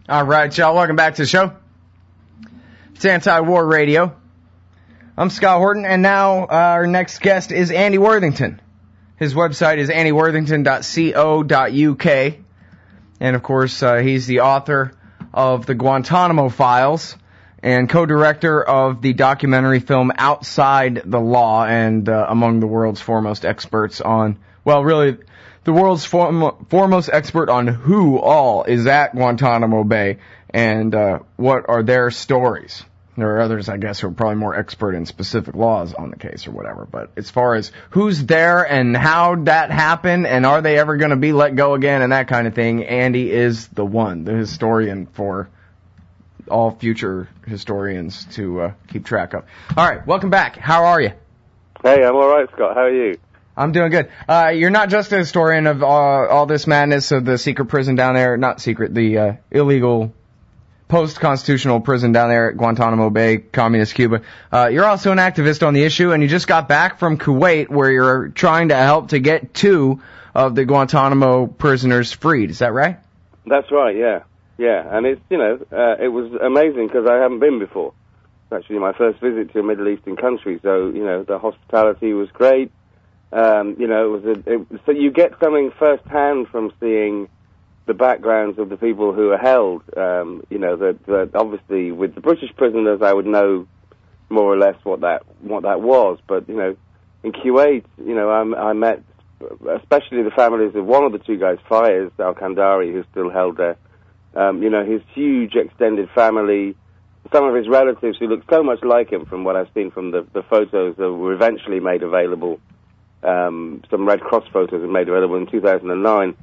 All right, y'all. Welcome back to the show. It's Anti-War Radio. I'm Scott Horton, and now our next guest is Andy Worthington. His website is andyworthington.co.uk. And, of course, he's the author of the Guantanamo Files and co-director of the documentary film Outside the Law, and among the world's foremost experts on, well, really, the world's foremost expert on who all is at Guantanamo Bay and what are their stories. There are others, I guess, who are probably more expert in specific laws on the case or whatever. But as far as who's there and how that happened and are they ever going to be let go again and that kind of thing, Andy is the one, the historian for all future historians to keep track of. All right, welcome back. How are you? Hey, I'm all right, Scott. How are you? I'm doing good. You're not just a historian of all this madness of the secret prison down there, not secret, the illegal post-constitutional prison down there at Guantanamo Bay, Communist Cuba. You're also an activist on the issue, and you just got back from Kuwait, where you're trying to help to get 2 of the Guantanamo prisoners freed. Is that right? That's right, yeah. Yeah, and it's, it was amazing because I haven't been before. It's actually my first visit to a Middle Eastern country, so, the hospitality was great. So you get something firsthand from seeing the backgrounds of the people who are held. That obviously with the British prisoners, I would know more or less what that was. But in Kuwait, I met especially the families of one of the 2 guys, Fayez Al-Kandari, who's still held there. His huge extended family, some of his relatives who look so much like him from what I've seen from the photos that were eventually made available. Some Red Cross photos were made available in 2009.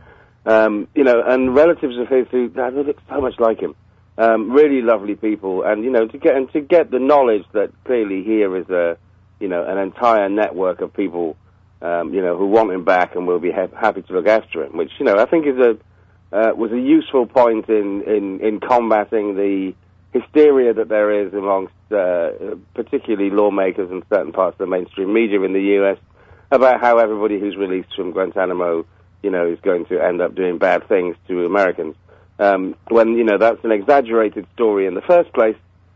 And relatives of his who look so much like him. Really lovely people, and to get the knowledge that clearly here is an entire network of people, who want him back and will be happy to look after him, which I think was a useful point in combating the hysteria that there is amongst particularly lawmakers and certain parts of the mainstream media in the U.S. about how everybody who's released from Guantanamo is going to end up doing bad things to Americans. When, that's an exaggerated story in the first place.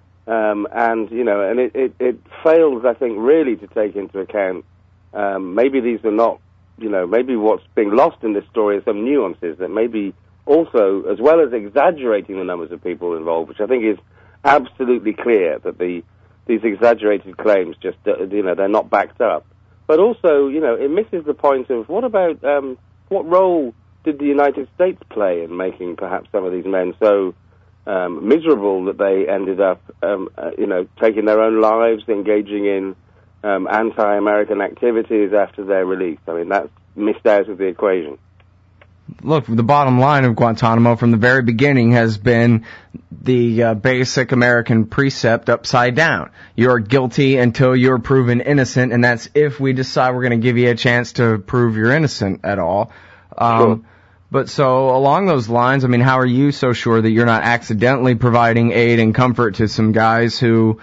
It fails, I think, really to take into account, maybe these are not, maybe what's being lost in this story is some nuances that maybe also, as well as exaggerating the numbers of people involved, which I think is absolutely clear that these exaggerated claims just, they're not backed up. But also, it misses the point of what about, what role did the United States play in making perhaps some of these men so miserable that they ended up, taking their own lives, engaging in anti-American activities after their release? I mean, that's missed out of the equation. Look, the bottom line of Guantanamo from the very beginning has been the basic American precept upside down. You're guilty until you're proven innocent, and that's if we decide we're going to give you a chance to prove you're innocent at all. Sure. But so along those lines, I mean, how are you so sure that you're not accidentally providing aid and comfort to some guys who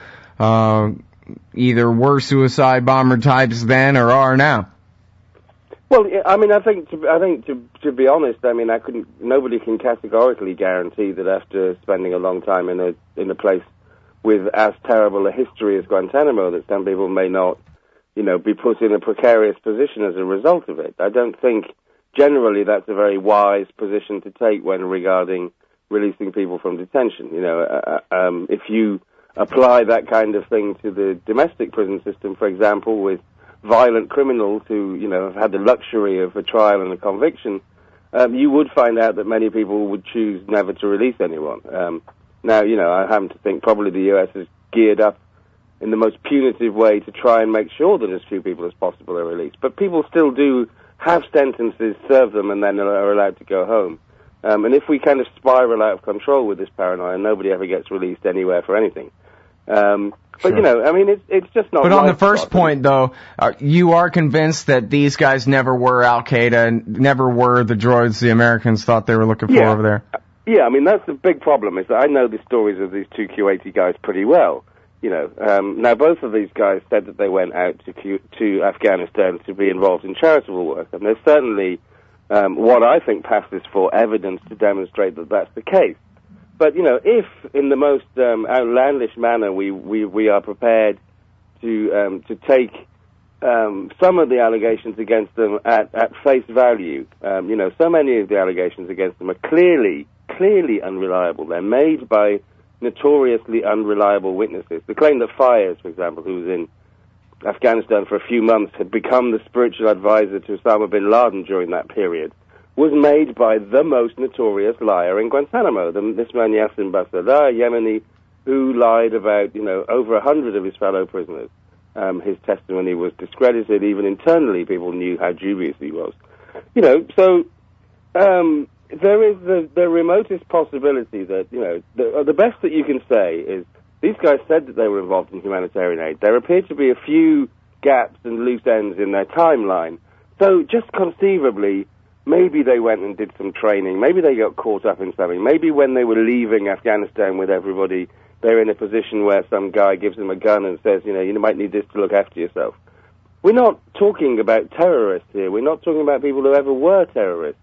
either were suicide bomber types then or are now? Well, I mean, I think to be honest, I mean, nobody can categorically guarantee that after spending a long time in a place with as terrible a history as Guantanamo, that some people may not, be put in a precarious position as a result of it. I don't think generally that's a very wise position to take when regarding releasing people from detention. If you apply that kind of thing to the domestic prison system, for example, with violent criminals who, have had the luxury of a trial and a conviction, you would find out that many people would choose never to release anyone. Now, I happen to think probably the U.S. is geared up in the most punitive way to try and make sure that as few people as possible are released. But people still do have sentences, serve them, and then are allowed to go home. And if we kind of spiral out of control with this paranoia, nobody ever gets released anywhere for anything. But, Sure. I mean, it's just not. But on the first point, though, you are convinced that these guys never were Al-Qaeda and never were the droids the Americans thought they were looking for over there? Yeah, I mean, that's the big problem, is that I know the stories of these 2 Kuwaiti guys pretty well. Now both of these guys said that they went out to Afghanistan to be involved in charitable work, and there's certainly what I think passes for evidence to demonstrate that that's the case. But, you know, if in the most outlandish manner we are prepared to take some of the allegations against them at face value, you know, so many of the allegations against them are clearly unreliable. They're made by notoriously unreliable witnesses. The claim that Fayez, for example, who was in Afghanistan for a few months, had become the spiritual advisor to Osama bin Laden during that period, was made by the most notorious liar in Guantanamo, this man Yassin Basadar, Yemeni, who lied about, you know, over 100 of his fellow prisoners. His testimony was discredited. Even internally, people knew how dubious he was. You know, so there is the remotest possibility that, you know, the best that you can say is these guys said that they were involved in humanitarian aid. There appear to be a few gaps and loose ends in their timeline. So just conceivably, maybe they went and did some training. Maybe they got caught up in something. Maybe when they were leaving Afghanistan with everybody, they're in a position where some guy gives them a gun and says, you know, you might need this to look after yourself. We're not talking about terrorists here. We're not talking about people who ever were terrorists.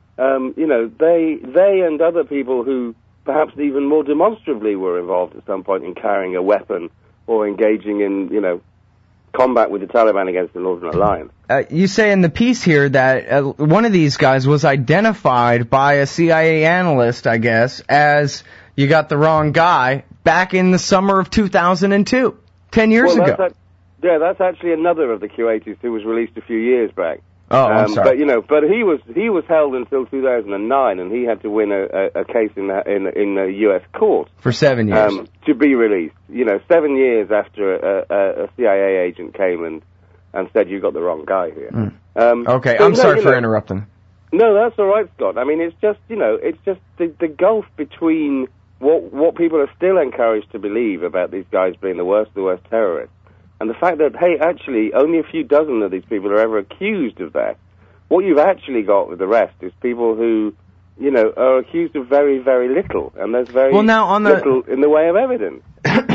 You know, they and other people who perhaps even more demonstrably were involved at some point in carrying a weapon or engaging in, you know, combat with the Taliban against the Northern Alliance. You say in the piece here that one of these guys was identified by a CIA analyst, I guess, as you got the wrong guy back in the summer of 2002, 10 years ago. That's actually another of the Q80s who was released a few years back. Oh, I'm sorry. But, you know, but he was held until 2009, and he had to win a case in a U.S. court for 7 years to be released. You know, 7 years after a CIA agent came and said you got the wrong guy here. Okay, I'm sorry for interrupting. No, that's all right, Scott. I mean, it's just, you know, it's just the gulf between what people are still encouraged to believe about these guys being the worst terrorists, and the fact that, hey, actually, only a few dozen of these people are ever accused of that. What you've actually got with the rest is people who, you know, are accused of very, very little, and there's very little in the way of evidence.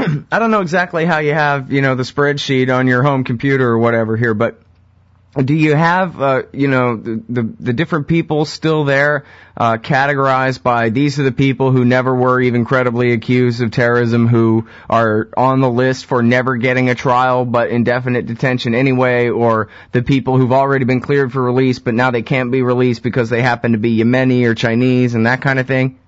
I don't know exactly how you have, you know, the spreadsheet on your home computer or whatever here, but do you have, you know, the different people still there, categorized by these are the people who never were even credibly accused of terrorism, who are on the list for never getting a trial but indefinite detention anyway, or the people who've already been cleared for release but now they can't be released because they happen to be Yemeni or Chinese and that kind of thing?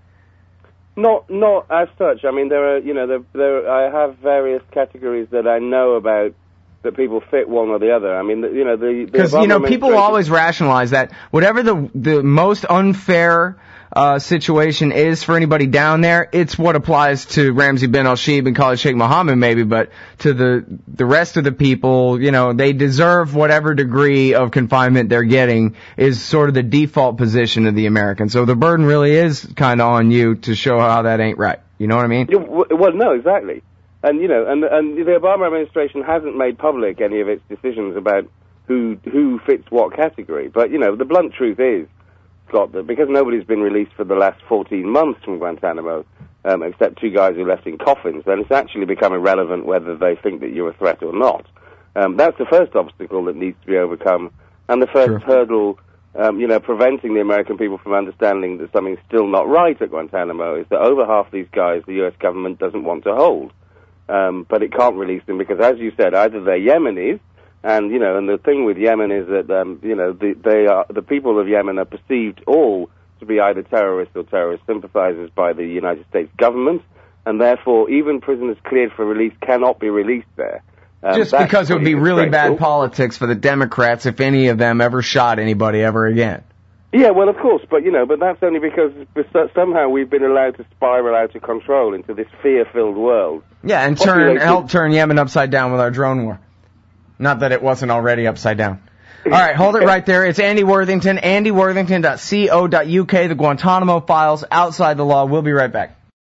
Not as such. I mean, there are, you know, I have various categories that I know about that people fit one or the other. I mean, you know, because, you know, people always rationalize that whatever the most unfair situation is for anybody down there, it's what applies to Ramzi bin al-Shibh and Khalid Sheikh Mohammed maybe, but to the rest of the people, you know, they deserve whatever degree of confinement they're getting is sort of the default position of the Americans. So the burden really is kind of on you to show how that ain't right. You know what I mean? Yeah, well, no, exactly. And, you know, and the Obama administration hasn't made public any of its decisions about who fits what category. But, you know, the blunt truth is, Scott, that because nobody's been released for the last 14 months from Guantanamo, except two guys who left in coffins, then it's actually become irrelevant whether they think that you're a threat or not. That's the first obstacle that needs to be overcome. And the first hurdle, you know, preventing the American people from understanding that something's still not right at Guantanamo is that over half these guys the U.S. government doesn't want to hold. But it can't release them because, as you said, either they're Yemenis, and, you know, and the thing with Yemen is that, you know, the people of Yemen are perceived all to be either terrorists or terrorist sympathizers by the United States government, and therefore even prisoners cleared for release cannot be released there. Just because it would be really bad politics for the Democrats if any of them ever shot anybody ever again. Yeah, well, of course, but, you know, but that's only because somehow we've been allowed to spiral out of control into this fear-filled world. Yeah, and help turn Yemen upside down with our drone war. Not that it wasn't already upside down. All right, hold it right there. It's Andy Worthington, andyworthington.co.uk, the Guantanamo Files, Outside the Law. We'll be right back.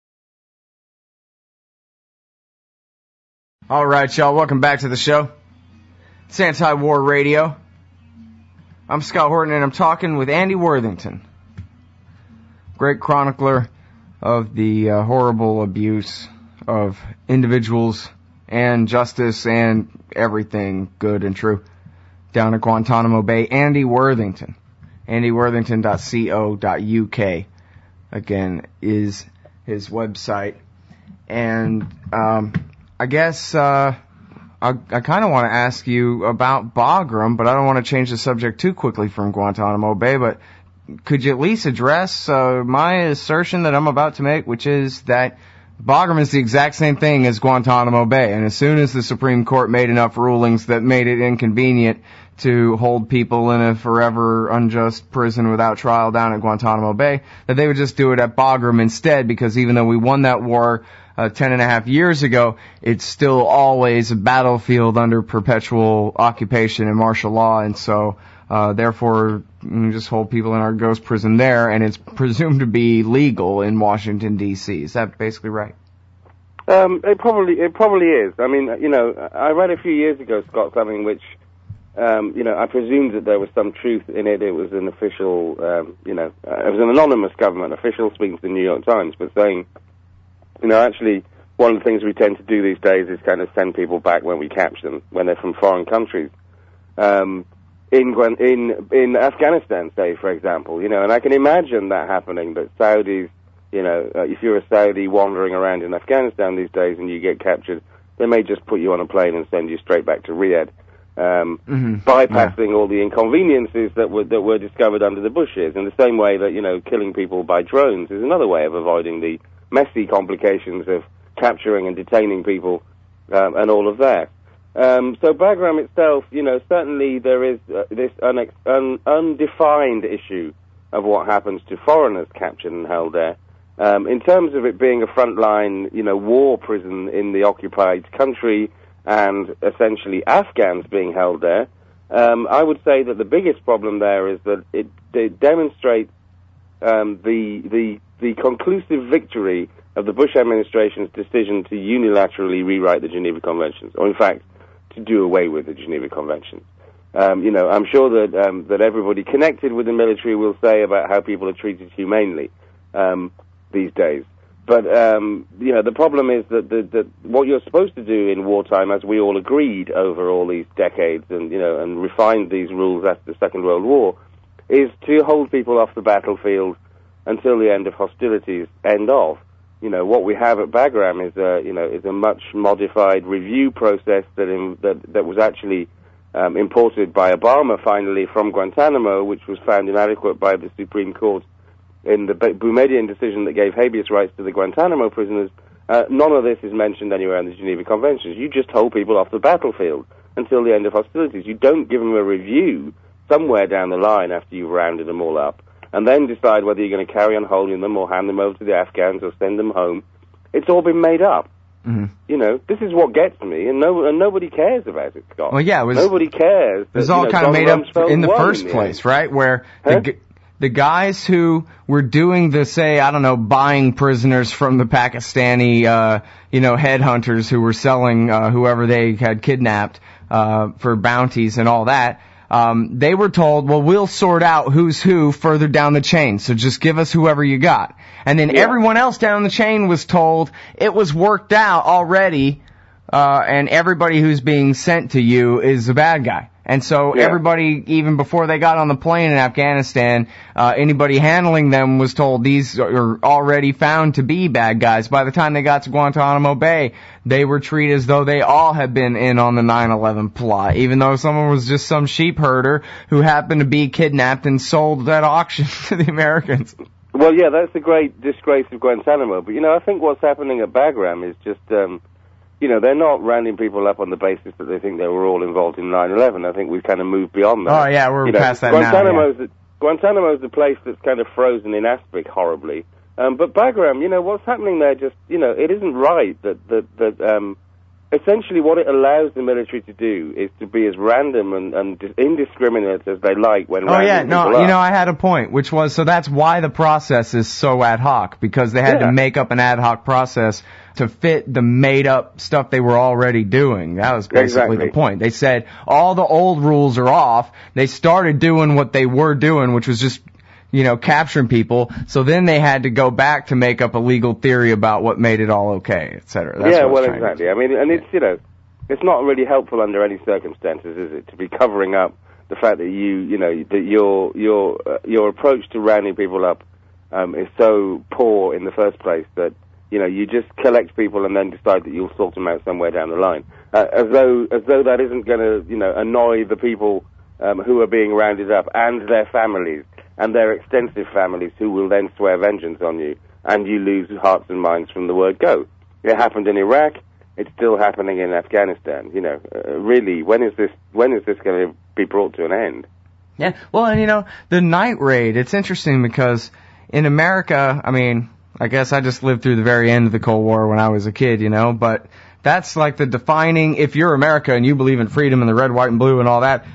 All right, y'all, welcome back to the show. It's Anti-War Radio. I'm Scott Horton, and I'm talking with Andy Worthington, great chronicler of the horrible abuse of individuals and justice and everything good and true down at Guantanamo Bay. Andy Worthington, andyworthington.co.uk, again, is his website. And I guess I kind of want to ask you about Bagram, but I don't want to change the subject too quickly from Guantanamo Bay. But could you at least address my assertion that I'm about to make, which is that Bagram is the exact same thing as Guantanamo Bay, and as soon as the Supreme Court made enough rulings that made it inconvenient to hold people in a forever unjust prison without trial down at Guantanamo Bay, that they would just do it at Bagram instead, because even though we won that war 10.5 years ago, it's still always a battlefield under perpetual occupation and martial law, and so therefore we just hold people in our ghost prison there, and it's presumed to be legal in Washington, D.C. Is that basically right? It probably is. I mean, I read a few years ago, Scott, something which, I presumed that there was some truth in it. It was an official, it was an anonymous government official speaking to the New York Times, but saying, actually, one of the things we tend to do these days is kind of send people back when we capture them, when they're from foreign countries. In Afghanistan, say, for example, and I can imagine that happening, that Saudis, if you're a Saudi wandering around in Afghanistan these days and you get captured, they may just put you on a plane and send you straight back to Riyadh, bypassing all the inconveniences that were discovered under the Bush years, in the same way that, killing people by drones is another way of avoiding the messy complications of capturing and detaining people, and all of that. So Bagram itself, certainly there is this undefined issue of what happens to foreigners captured and held there. In terms of it being a frontline, war prison in the occupied country and essentially Afghans being held there, I would say that the biggest problem there is that it demonstrates the conclusive victory of the Bush administration's decision to unilaterally rewrite the Geneva Conventions, or in fact, to do away with the Geneva Conventions. I'm sure that everybody connected with the military will say about how people are treated humanely these days. But the problem is that what you're supposed to do in wartime, as we all agreed over all these decades, and refined these rules after the Second World War, is to hold people off the battlefield until the end of hostilities end off. What we have at Bagram is a much modified review process that was actually imported by Obama finally from Guantanamo, which was found inadequate by the Supreme Court in the Boumediene decision that gave habeas rights to the Guantanamo prisoners. None of this is mentioned anywhere in the Geneva Conventions. You just hold people off the battlefield until the end of hostilities. You don't give them a review somewhere down the line after you've rounded them all up, and then decide whether you're going to carry on holding them or hand them over to the Afghans or send them home. It's all been made up. Mm-hmm. This is what gets me, and nobody cares about it, Scott. Well, yeah, nobody cares. It was all kind of made up in the first place, right? Where the guys who were doing the, say, I don't know, buying prisoners from the Pakistani, headhunters who were selling whoever they had kidnapped for bounties and all that, they were told, well, we'll sort out who's who further down the chain, so just give us whoever you got. And then everyone else down the chain was told it was worked out already, and everybody who's being sent to you is a bad guy. And so everybody, even before they got on the plane in Afghanistan, anybody handling them was told these are already found to be bad guys. By the time they got to Guantanamo Bay, they were treated as though they all had been in on the 9/11 plot, even though someone was just some sheep herder who happened to be kidnapped and sold at auction to the Americans. Well, yeah, that's the great disgrace of Guantanamo. But, I think what's happening at Bagram is just... they're not rounding people up on the basis that they think they were all involved in 9/11. I think we've kind of moved beyond that. Oh, yeah, we're past that now. Guantanamo's the place that's kind of frozen in aspic horribly. But Bagram, what's happening there just, it isn't right that essentially what it allows the military to do is to be as random and indiscriminate as they like when rounding people up. I had a point, which was, so that's why the process is so ad hoc, because they had to make up an ad hoc process to fit the made-up stuff they were already doing. That was basically the point. They said, all the old rules are off. They started doing what they were doing, which was just, capturing people. So then they had to go back to make up a legal theory about what made it all okay, et cetera. That's exactly. I mean, and it's, it's not really helpful under any circumstances, is it, to be covering up the fact that that your approach to rounding people up is so poor in the first place that, you know, you just collect people and then decide that you'll sort them out somewhere down the line. As though that isn't going to, you know, annoy the people who are being rounded up and their families and their extensive families who will then swear vengeance on you, and you lose hearts and minds from the word go. It happened in Iraq. It's still happening in Afghanistan. You know, really, when is this going to be brought to an end? Yeah, well, and you know, the night raid, it's interesting because in America, I mean, I guess I just lived through the very end of the Cold War when I was a kid, you know, but that's like the defining, if you're America and you believe in freedom and the red, white, and blue and all that,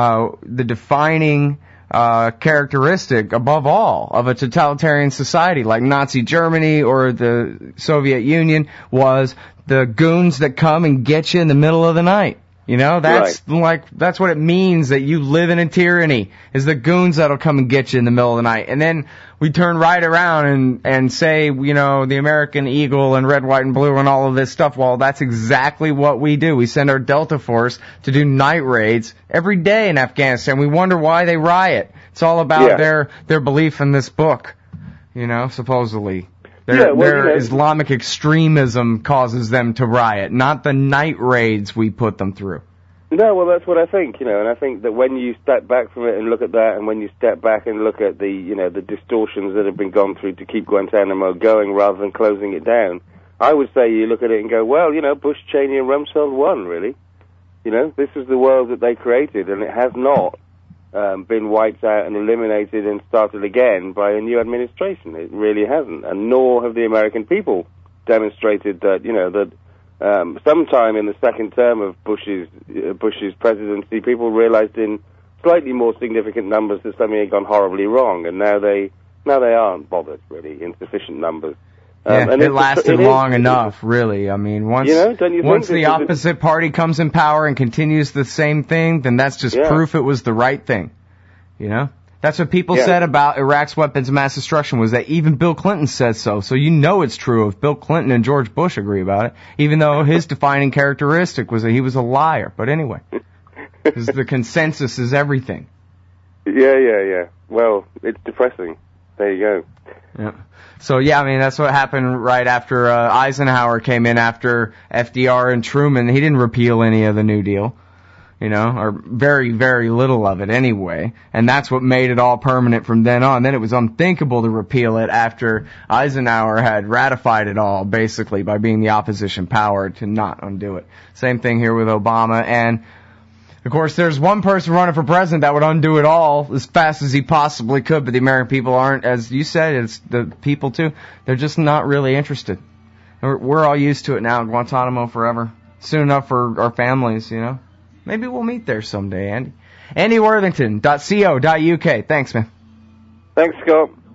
the defining characteristic above all of a totalitarian society like Nazi Germany or the Soviet Union was the goons that come and get you in the middle of the night. You know, that's right. That's what it means that you live in a tyranny, is the goons that'll come and get you in the middle of the night. And then we turn right around and say, you know, the American Eagle and red, white, and blue and all of this stuff. Well, that's exactly what we do. We send our Delta Force to do night raids every day in Afghanistan. We wonder why they riot. It's all about their belief in this book, you know, supposedly. Their Islamic extremism causes them to riot, not the night raids we put them through. No, well, that's what I think, you know, and I think that when you step back from it and look at that, and when you step back and look at the, you know, the distortions that have been gone through to keep Guantanamo going rather than closing it down, I would say you look at it and go, well, you know, Bush, Cheney, and Rumsfeld won, really. You know, this is the world that they created, and it has not been wiped out and eliminated and started again by a new administration. It really hasn't, and nor have the American people demonstrated that, you know, that sometime in the second term of Bush's presidency, people realized in slightly more significant numbers that something had gone horribly wrong, and now they aren't bothered, really, in sufficient numbers. And it lasted long enough, really. I mean, once the opposite party comes in power and continues the same thing, then that's just proof it was the right thing. You know? That's what people said about Iraq's weapons of mass destruction, was that even Bill Clinton says so. So you know it's true if Bill Clinton and George Bush agree about it, even though his defining characteristic was that he was a liar. But anyway, because the consensus is everything. Yeah. Well, it's depressing. There you go. Yeah. So, yeah, I mean, that's what happened right after Eisenhower came in after FDR and Truman. He didn't repeal any of the New Deal, you know, or very, very little of it anyway. And that's what made it all permanent from then on. Then it was unthinkable to repeal it after Eisenhower had ratified it all, basically, by being the opposition power, to not undo it. Same thing here with Obama. And, of course, there's one person running for president that would undo it all as fast as he possibly could, but the American people aren't. As you said, it's the people, too. They're just not really interested. We're all used to it now, Guantanamo forever. Soon enough for our families, you know. Maybe we'll meet there someday, Andy. AndyWorthington.co.uk. Thanks, man. Thanks, Scott.